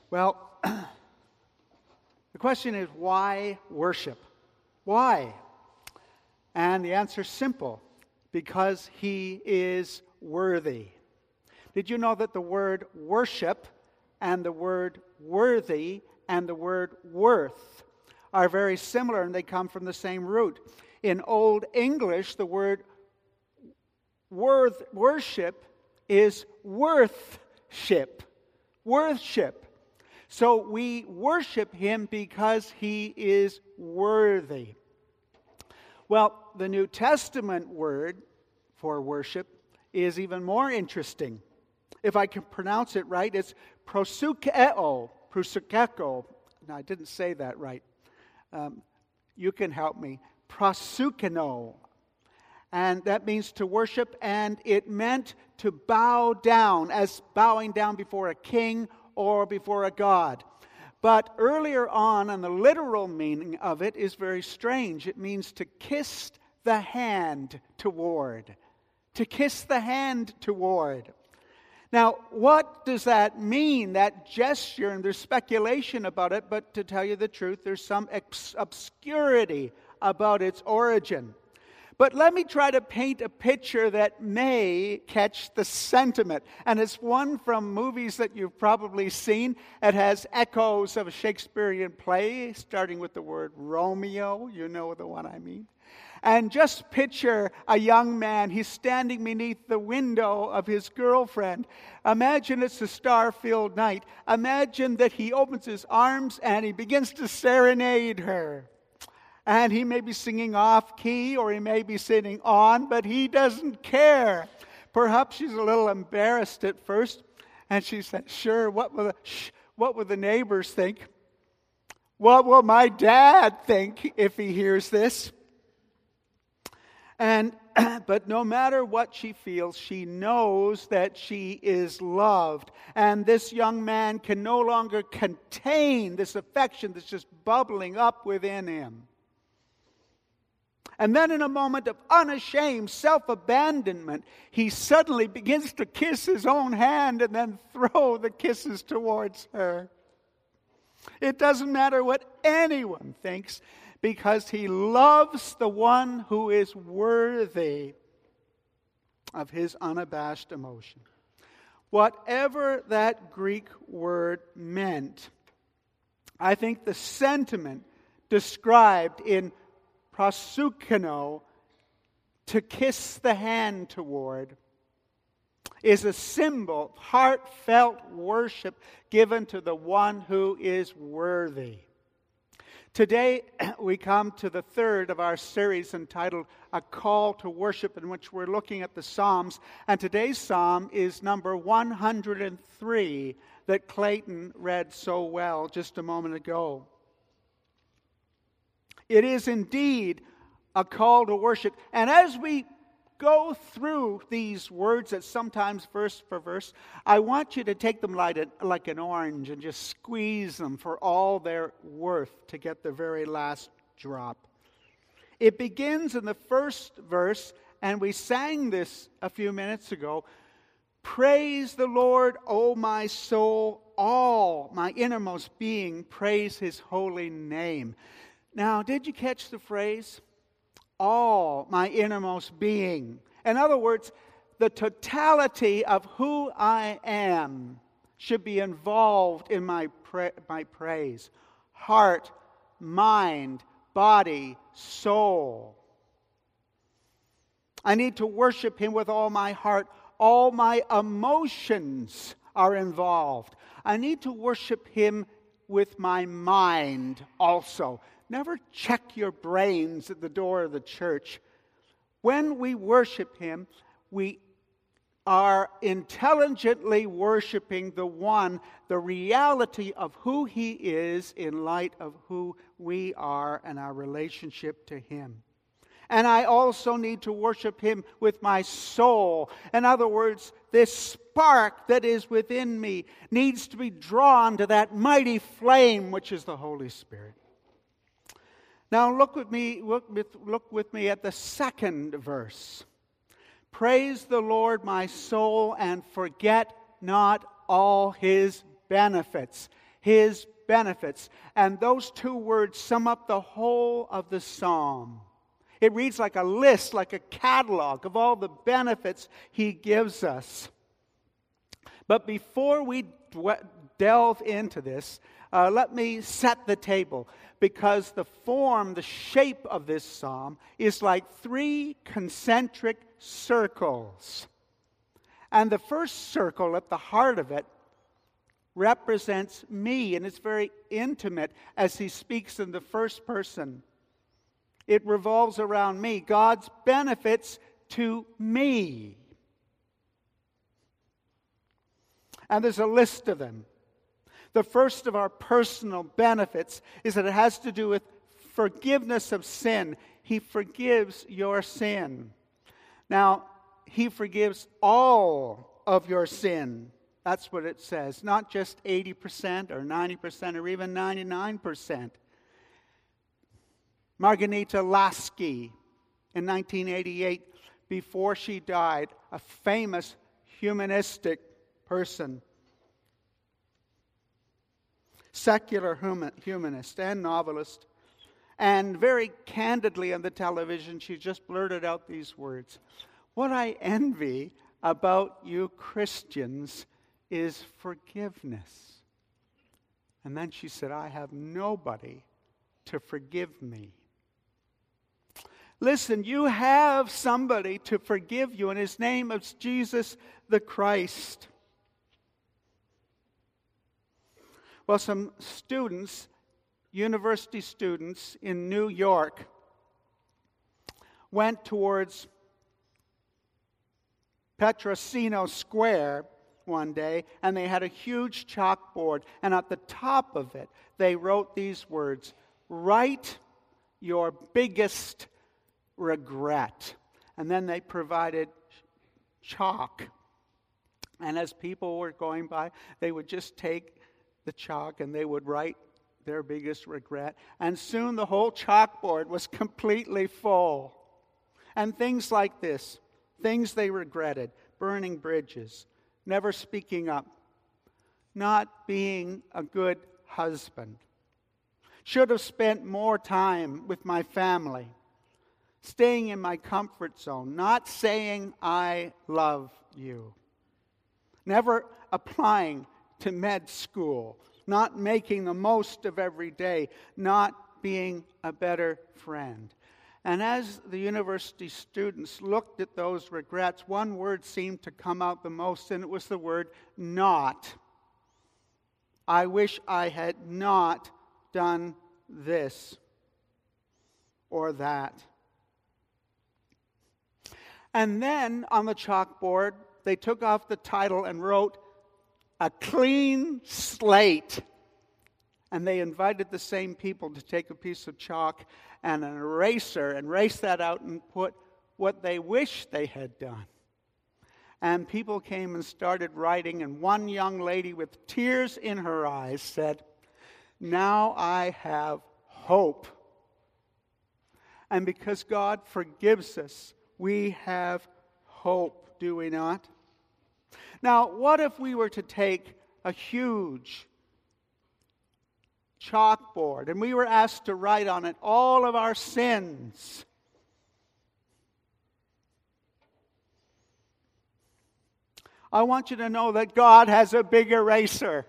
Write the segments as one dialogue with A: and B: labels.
A: Well, the question is, why worship? Why? And the answer is simple: because He is worthy. Did you know that the word worship and the word worthy and the word worth are very similar, and they come from the same root? In Old English, the word worship is worthship. Worship. So we worship Him because He is worthy. Well, the New Testament word for worship is even more interesting. If I can pronounce it right, it's prosukeo. Prosukeo. No, I didn't say that right. You can help me. Prosukeno. And that means to worship, and it meant to bow down, as bowing down before a king or before a god. But earlier on, and the literal meaning of it is very strange. It means to kiss the hand toward. To kiss the hand toward. Now, what does that mean, that gesture? And there's speculation about it, but to tell you the truth, there's some obscurity about its origin. But let me try to paint a picture that may catch the sentiment. And it's one from movies that you've probably seen. It has echoes of a Shakespearean play, starting with the word Romeo. You know the one I mean. And just picture a young man. He's standing beneath the window of his girlfriend. Imagine it's a star-filled night. Imagine that he opens his arms and he begins to serenade her. And he may be singing off key, or he may be singing on, but he doesn't care. Perhaps she's a little embarrassed at first, and she said, "Sure, what will the neighbors think? What will my dad think if he hears this?" But no matter what she feels, she knows that she is loved. And this young man can no longer contain this affection that's just bubbling up within him. And then in a moment of unashamed self-abandonment, he suddenly begins to kiss his own hand and then throw the kisses towards her. It doesn't matter what anyone thinks, because he loves the one who is worthy of his unabashed emotion. Whatever that Greek word meant, I think the sentiment described in prosukeno, to kiss the hand toward, is a symbol of heartfelt worship given to the one who is worthy. Today, we come to the third of our series entitled A Call to Worship, in which we're looking at the Psalms. And today's psalm is number 103 that Clayton read so well just a moment ago. It is indeed a call to worship. And as we go through these words, that sometimes verse for verse, I want you to take them like an orange and just squeeze them for all their worth to get the very last drop. It begins in the first verse, and we sang this a few minutes ago. Praise the Lord, O my soul, all my innermost being, praise His holy name. Now, did you catch the phrase? All my innermost being. In other words, the totality of who I am should be involved in my praise. Heart, mind, body, soul. I need to worship Him with all my heart. All my emotions are involved. I need to worship Him with my mind also. Never check your brains at the door of the church. When we worship Him, we are intelligently worshiping the one, the reality of who He is in light of who we are and our relationship to Him. And I also need to worship Him with my soul. In other words, this spark that is within me needs to be drawn to that mighty flame which is the Holy Spirit. Now look with me at the second verse. Praise the Lord, my soul, and forget not all His benefits. His benefits. And those two words sum up the whole of the psalm. It reads like a list, like a catalog of all the benefits He gives us. But before we delve into this, let me set the table, because the form, the shape of this psalm is like 3 concentric circles. And the first circle at the heart of it represents me, and it's very intimate as he speaks in the first person. It revolves around me, God's benefits to me. And there's a list of them. The first of our personal benefits is that it has to do with forgiveness of sin. He forgives your sin. Now, He forgives all of your sin. That's what it says. Not just 80% or 90% or even 99%. Margarita Lasky, in 1988, before she died, a famous humanistic person, secular humanist and novelist, and very candidly on the television, she just blurted out these words: "What I envy about you Christians is forgiveness." And then she said, "I have nobody to forgive me." Listen, you have somebody to forgive you, and His name is Jesus the Christ. Well, some students, university students in New York, went towards Petrosino Square one day, and they had a huge chalkboard, and at the top of it, they wrote these words: "Write your biggest regret." And then they provided chalk. And as people were going by, they would just take the chalk and they would write their biggest regret. And soon the whole chalkboard was completely full. And things like this, things they regretted: burning bridges, never speaking up, not being a good husband, should have spent more time with my family, staying in my comfort zone, not saying I love you, never applying to med school, not making the most of every day, not being a better friend. And as the university students looked at those regrets, one word seemed to come out the most, and it was the word not. I wish I had not done this or that. And then on the chalkboard, they took off the title and wrote "A clean slate." And they invited the same people to take a piece of chalk and an eraser and erase that out and put what they wished they had done. And people came and started writing, and one young lady with tears in her eyes said, "Now I have hope." And because God forgives us, we have hope, do we not? Now, what if we were to take a huge chalkboard and we were asked to write on it all of our sins? I want you to know that God has a big eraser.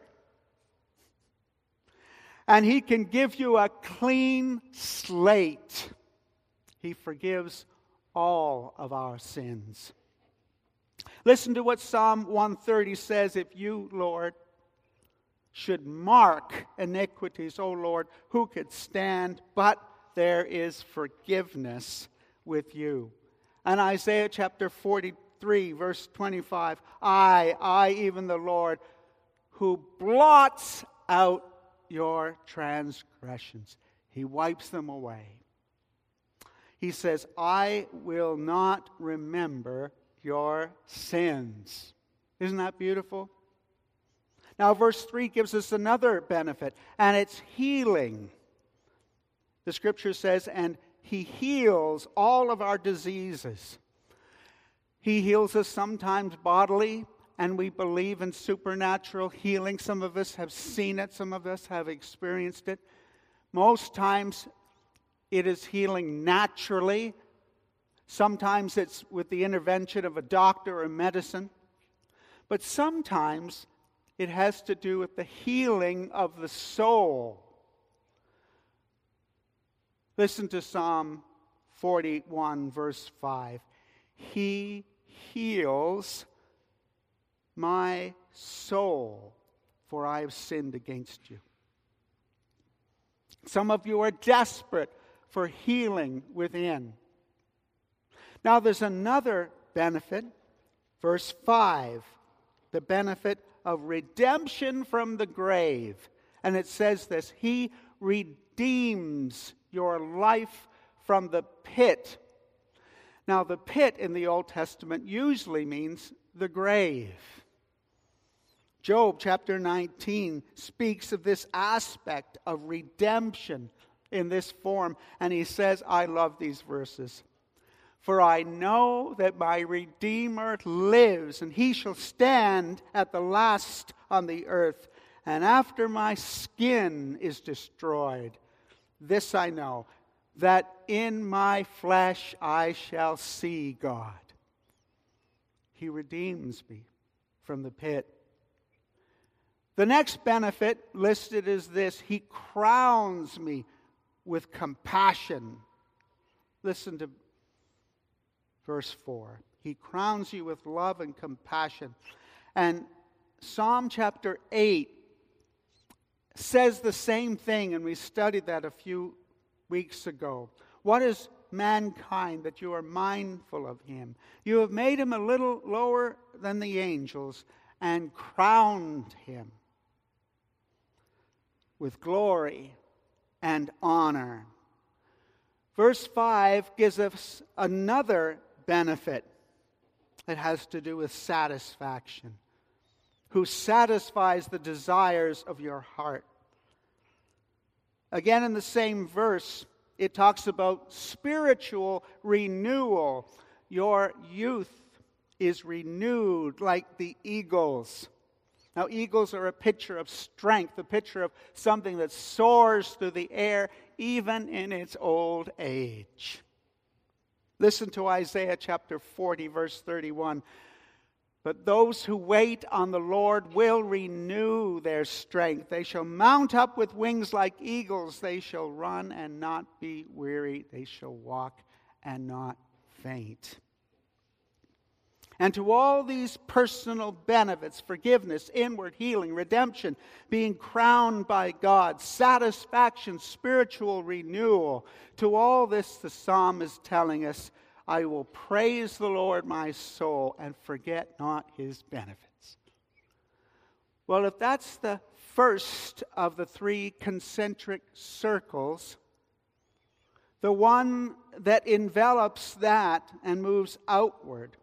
A: And He can give you a clean slate. He forgives all of our sins. Listen to what Psalm 130 says: "If you, Lord, should mark iniquities, O Lord, who could stand? But there is forgiveness with you." And Isaiah chapter 43, verse 25, I, even the Lord, who blots out your transgressions. He wipes them away. He says, "I will not remember your sins." Isn't that beautiful? Now, verse 3 gives us another benefit, and it's healing. The Scripture says, "And He heals all of our diseases." He heals us sometimes bodily and we believe in supernatural healing. Some of us have seen it, some of us have experienced it. Most times it is healing naturally. Sometimes it's with the intervention of a doctor or medicine. But sometimes it has to do with the healing of the soul. Listen to Psalm 41, verse 5. He heals my soul, for I have sinned against you. Some of you are desperate for healing within. Now there's another benefit, verse 5, the benefit of redemption from the grave. And it says this, He redeems your life from the pit. Now the pit in the Old Testament usually means the grave. Job chapter 19 speaks of this aspect of redemption in this form. And he says, I love these verses. For I know that my Redeemer lives, and he shall stand at the last on the earth. And after my skin is destroyed, this I know, that in my flesh I shall see God. He redeems me from the pit. The next benefit listed is this: He crowns me with compassion. Listen to verse 4. He crowns you with love and compassion. And Psalm chapter 8 says the same thing, and we studied that a few weeks ago. What is mankind that you are mindful of him? You have made him a little lower than the angels and crowned him with glory and honor. Verse 5 gives us another benefit. It has to do with satisfaction. Who satisfies the desires of your heart. Again, in the same verse, it talks about spiritual renewal. Your youth is renewed like the eagles. Now, eagles are a picture of strength, a picture of something that soars through the air, even in its old age. Listen to Isaiah chapter 40, verse 31. But those who wait on the Lord will renew their strength. They shall mount up with wings like eagles. They shall run and not be weary. They shall walk and not faint. And to all these personal benefits, forgiveness, inward healing, redemption, being crowned by God, satisfaction, spiritual renewal, to all this the psalm is telling us, I will praise the Lord my soul and forget not his benefits. Well, if that's the first of the three concentric circles, the one that envelops that and moves outward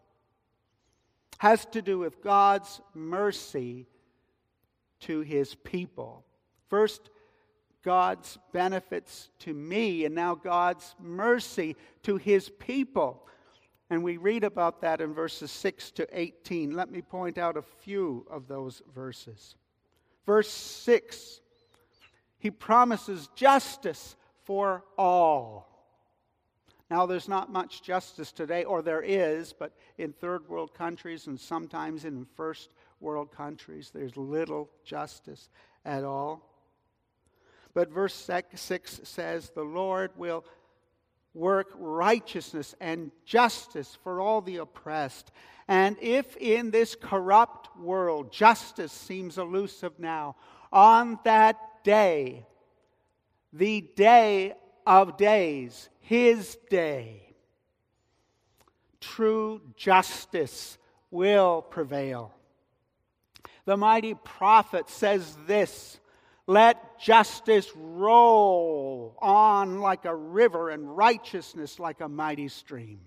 A: has to do with God's mercy to his people. First, God's benefits to me, and now God's mercy to his people. And we read about that in verses 6 to 18. Let me point out a few of those verses. Verse 6, he promises justice for all. Now, there's not much justice today, or there is, but in third world countries and sometimes in first world countries, there's little justice at all. But verse 6 says, the Lord will work righteousness and justice for all the oppressed. And if in this corrupt world justice seems elusive now, on that day, the day of days, his day, true justice will prevail. The mighty prophet says this, let justice roll on like a river and righteousness like a mighty stream.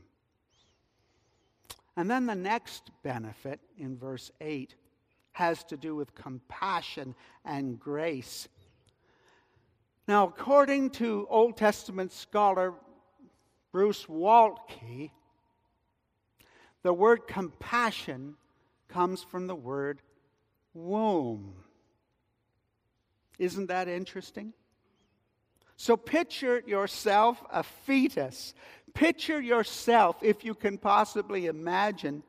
A: And then the next benefit in verse 8 has to do with compassion and grace. Now, according to Old Testament scholar Bruce Waltke, the word compassion comes from the word womb. Isn't that interesting? So picture yourself a fetus. Picture yourself, if you can possibly imagine,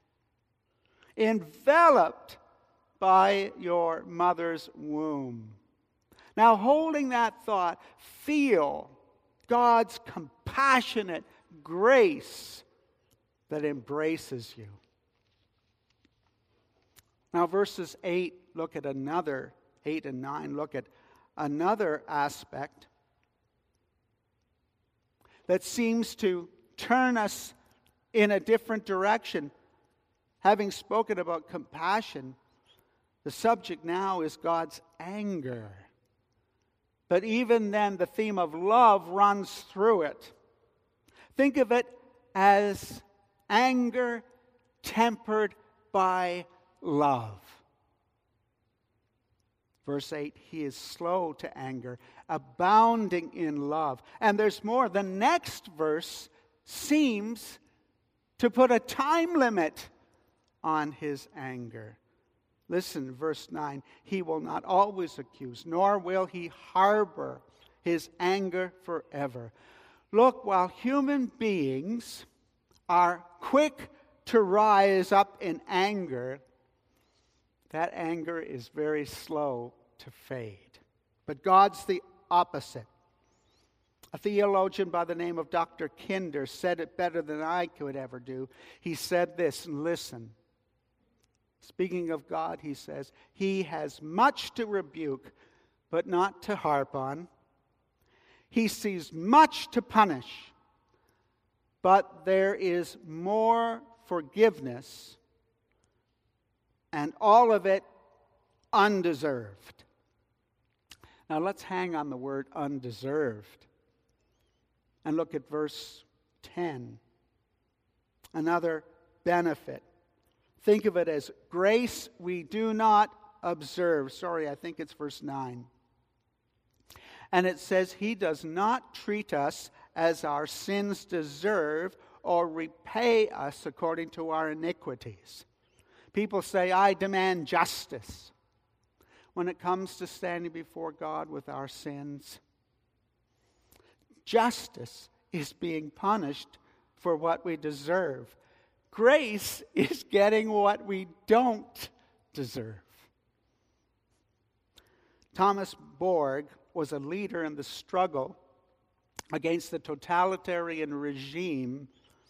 A: enveloped by your mother's womb. Now, holding that thought, feel God's compassionate grace that embraces you. Now, verses 8 and 9 look at another aspect that seems to turn us in a different direction. Having spoken about compassion, the subject now is God's anger. But even then, the theme of love runs through it. Think of it as anger tempered by love. Verse 8, he is slow to anger, abounding in love. And there's more. The next verse seems to put a time limit on his anger. Listen, verse 9, he will not always accuse, nor will he harbor his anger forever. Look, while human beings are quick to rise up in anger, that anger is very slow to fade. But God's the opposite. A theologian by the name of Dr. Kinder said it better than I could ever do. He said this, and listen. Speaking of God, he says, he has much to rebuke, but not to harp on. He sees much to punish, but there is more forgiveness, and all of it undeserved. Now let's hang on the word undeserved and look at verse 10. Another benefit. Think of it as grace we do not observe. Sorry, I think it's verse 9. And it says, he does not treat us as our sins deserve or repay us according to our iniquities. People say, I demand justice. When it comes to standing before God with our sins, justice is being punished for what we deserve. Grace is getting what we don't deserve. Thomas Borg was a leader in the struggle against the totalitarian regime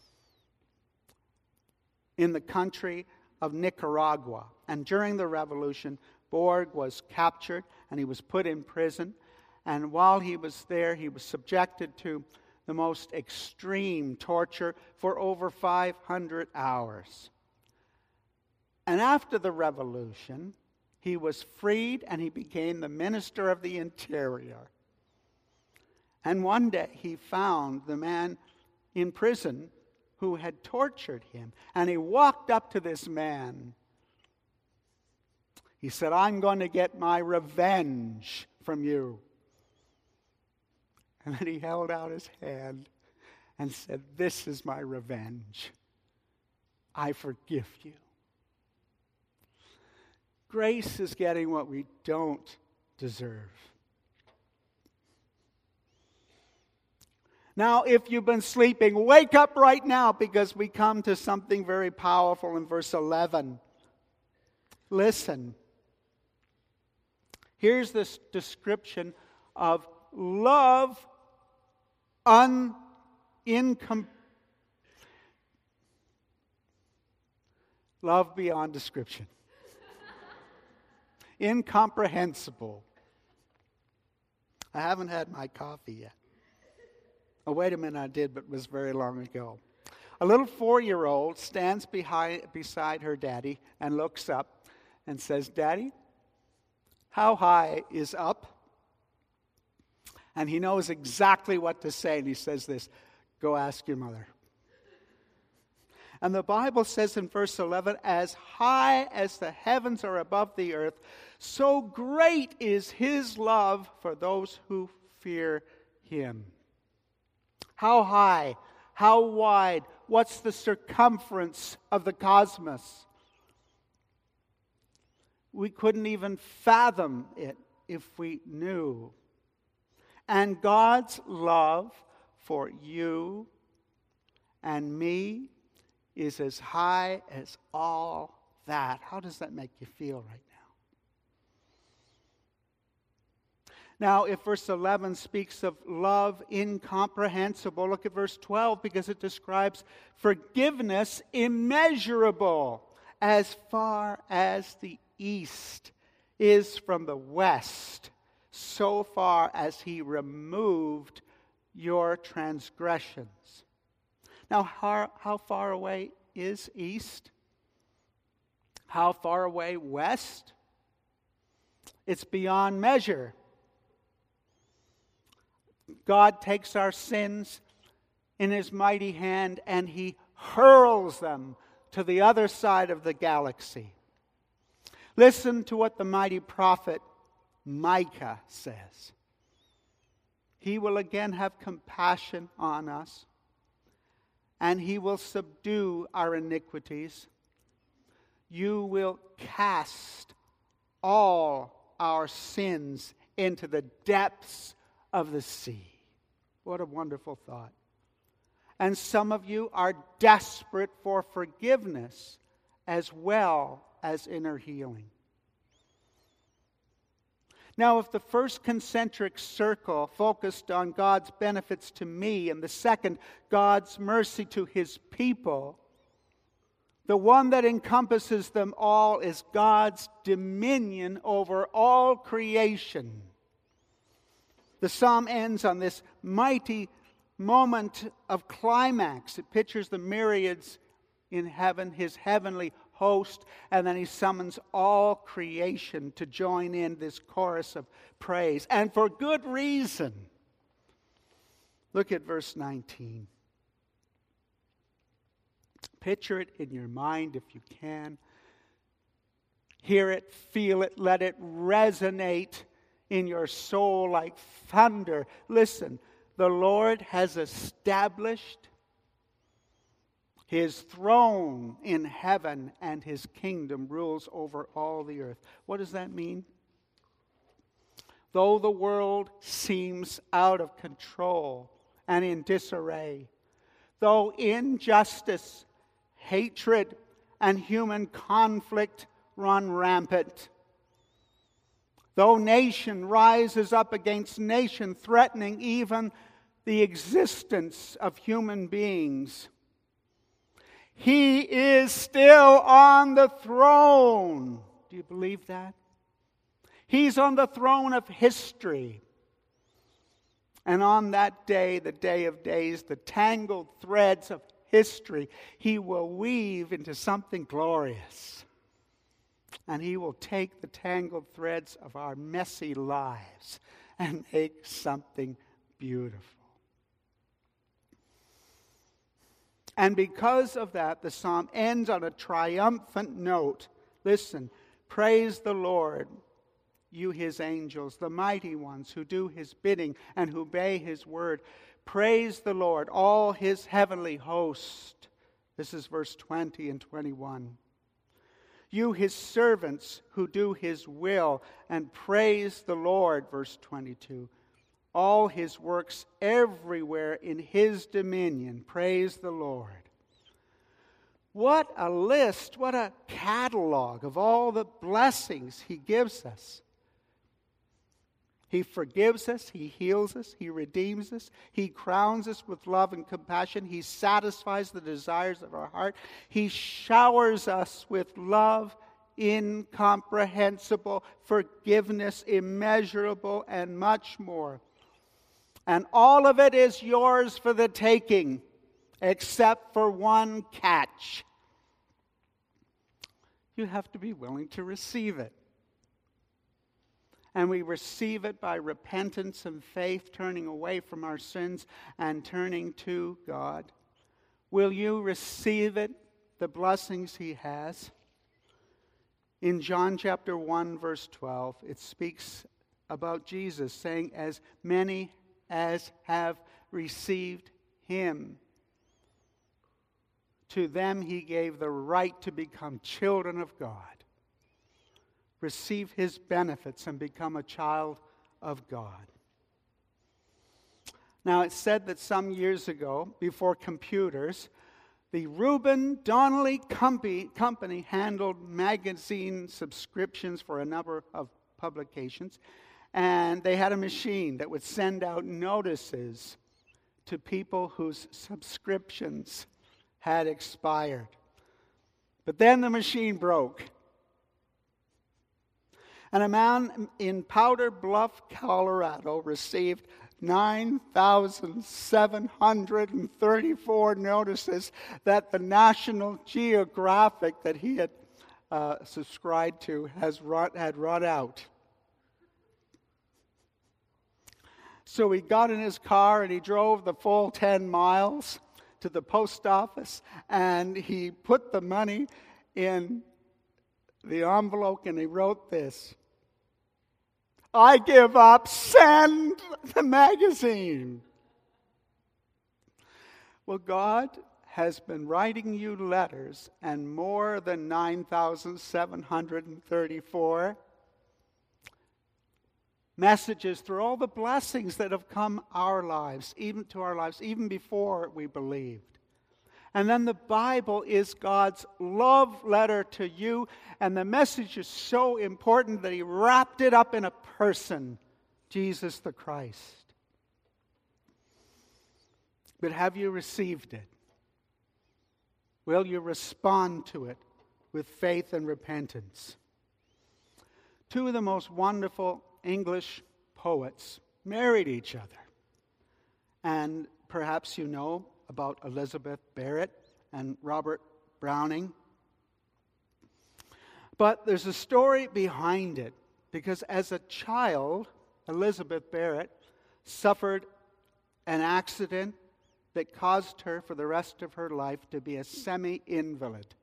A: in the country of Nicaragua. And during the revolution, Borg was captured and he was put in prison. And while he was there, he was subjected to the most extreme torture for over 500 hours. And after the revolution, he was freed and he became the Minister of the Interior. And one day he found the man in prison who had tortured him. And he walked up to this man. He said, I'm going to get my revenge from you. And then he held out his hand and said, this is my revenge. I forgive you. Grace is getting what we don't deserve. Now, if you've been sleeping, wake up right now, because we come to something very powerful in verse 11. Listen. Here's this description of love love beyond description. Incomprehensible. I haven't had my coffee yet. Oh, wait a minute, I did, but it was very long ago. A little 4-year-old stands beside her daddy and looks up and says, Daddy, how high is up? And he knows exactly what to say, and he says this, go ask your mother. And the Bible says in verse 11, as high as the heavens are above the earth, so great is his love for those who fear him. How high? How wide? What's the circumference of the cosmos? We couldn't even fathom it if we knew. And God's love for you and me is as high as all that. How does that make you feel right now? Now, if verse 11 speaks of love incomprehensible, look at verse 12 because it describes forgiveness immeasurable, as far as the east is from the west, so far as he removed your transgressions. Now, how far away is east? How far away west? It's beyond measure. God takes our sins in his mighty hand and he hurls them to the other side of the galaxy. Listen to what the mighty prophet Micah says. He will again have compassion on us, and he will subdue our iniquities. You will cast all our sins into the depths of the sea. What a wonderful thought. And some of you are desperate for forgiveness as well as inner healing. Now, if the first concentric circle focused on God's benefits to me, and the second, God's mercy to his people, the one that encompasses them all is God's dominion over all creation. The psalm ends on this mighty moment of climax. It pictures the myriads in heaven, his heavenly host, and then he summons all creation to join in this chorus of praise, and for good reason. Look at verse 19. Picture it in your mind if you can. Hear it, feel it, let it resonate in your soul like thunder. Listen, the Lord has established his throne in heaven, and his kingdom rules over all the earth. What does that mean? Though the world seems out of control and in disarray, though injustice, hatred, and human conflict run rampant, though nation rises up against nation, threatening even the existence of human beings, he is still on the throne. Do you believe that? He's on the throne of history. And on that day, the day of days, the tangled threads of history, he will weave into something glorious. And he will take the tangled threads of our messy lives and make something beautiful. And because of that, the psalm ends on a triumphant note. Listen, praise the Lord, you his angels, the mighty ones who do his bidding and who obey his word. Praise the Lord, all his heavenly host. This is verse 20 and 21. You his servants who do his will, and praise the Lord, verse 22. All his works everywhere in his dominion. Praise the Lord. What a list, what a catalog of all the blessings he gives us. He forgives us, he heals us, he redeems us, he crowns us with love and compassion, he satisfies the desires of our heart, he showers us with love incomprehensible, forgiveness immeasurable, and much more. And all of it is yours for the taking, except for one catch. You have to be willing to receive it. And we receive it by repentance and faith, turning away from our sins and turning to God. Will you receive it, the blessings he has? In John chapter 1, verse 12, it speaks about Jesus, saying, as many as have received him, to them he gave the right to become children of God. receive his benefits and become a child of God. Now, it's said that some years ago, before computers, the Reuben Donnelly Company handled magazine subscriptions for a number of publications, and they had a machine that would send out notices to people whose subscriptions had expired. But then the machine broke. And a man in Powder Bluff, Colorado, received 9,734 notices that the National Geographic that he had subscribed to had run out. So he got in his car and he drove the full 10 miles to the post office, and he put the money in the envelope and he wrote this: "I give up, send the magazine." Well, God has been writing you letters, and more than 9,734 messages through all the blessings that have come our lives, even before we believed. And then the Bible is God's love letter to you, and the message is so important that he wrapped it up in a person, Jesus the Christ. But have you received it? Will you respond to it with faith and repentance? Two of the most wonderful English poets married each other. And perhaps you know about Elizabeth Barrett and Robert Browning. But there's a story behind it, because as a child, Elizabeth Barrett suffered an accident that caused her for the rest of her life to be a semi-invalid.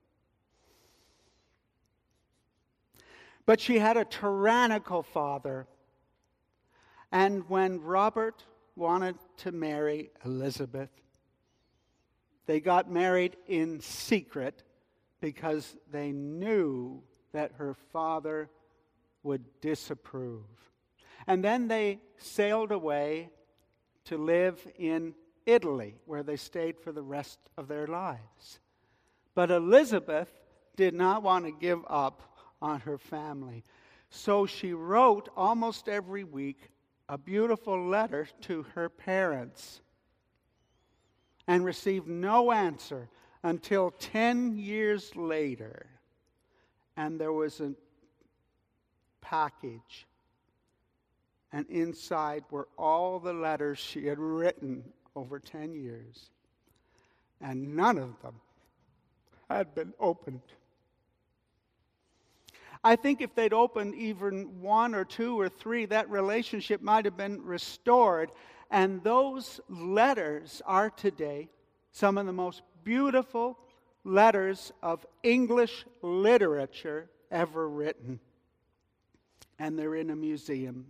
A: But she had a tyrannical father. And when Robert wanted to marry Elizabeth, they got married in secret because they knew that her father would disapprove. And then they sailed away to live in Italy, where they stayed for the rest of their lives. But Elizabeth did not want to give up on her family. So she wrote almost every week a beautiful letter to her parents and received no answer until 10 years later. And there was a package, and inside were all the letters she had written over 10 years. And none of them had been opened. I think if they'd opened even one or two or three, that relationship might have been restored. And those letters are today some of the most beautiful letters of English literature ever written. And they're in a museum.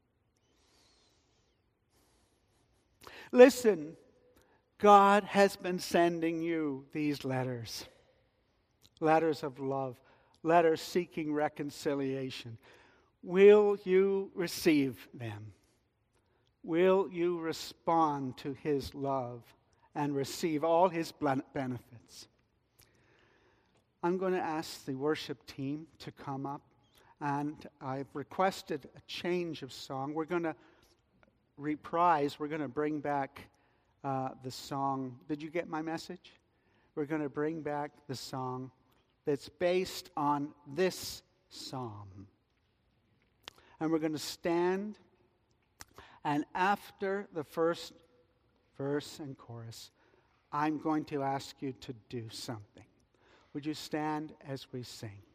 A: Listen, God has been sending you these letters. Letters of love. Letters seeking reconciliation. Will you receive them? Will you respond to his love and receive all his benefits? I'm going to ask the worship team to come up, and I've requested a change of song. We're going to reprise, we're going to bring back the song. Did you get my message? We're going to bring back the song that's based on this psalm. And we're going to stand, and after the first verse and chorus, I'm going to ask you to do something. Would you stand as we sing?